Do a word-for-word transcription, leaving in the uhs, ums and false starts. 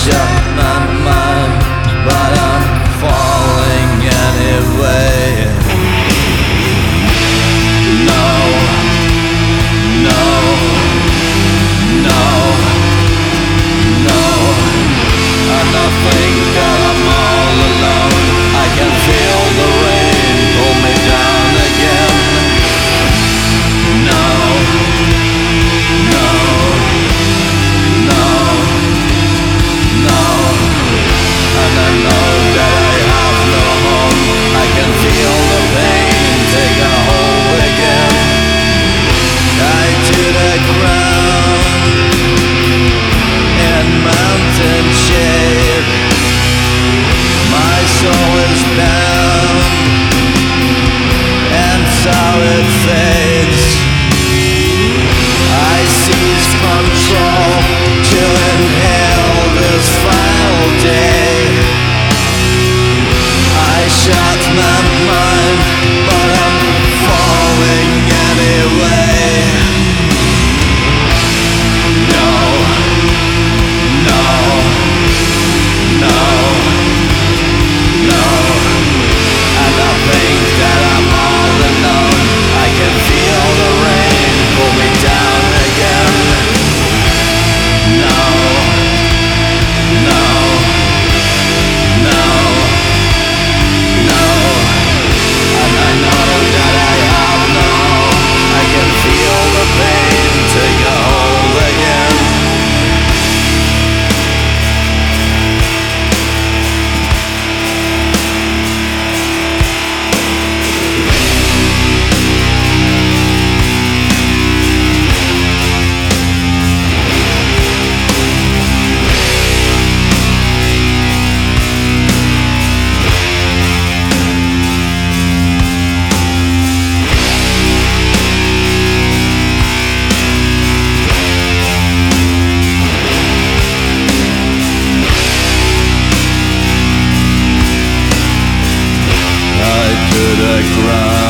shut my mind, but I'm falling anyway. No, no, no, no. And I think that I'm all alone. I can feel the rain pull me down again. No, no, no, no. And I know that I have no home. I can feel the pain take a hold again. Tied to the ground in mountain shade. My soul is bound, and so it fades. I seize control to inhale this final day. I shut my mind, but I'm falling anyway. No, no, no, no. And I think that I'm all alone. I can feel the rain pull me down again. No, no, no, no. And I know that I have no hope. I can feel the pain take a hold again. To the ground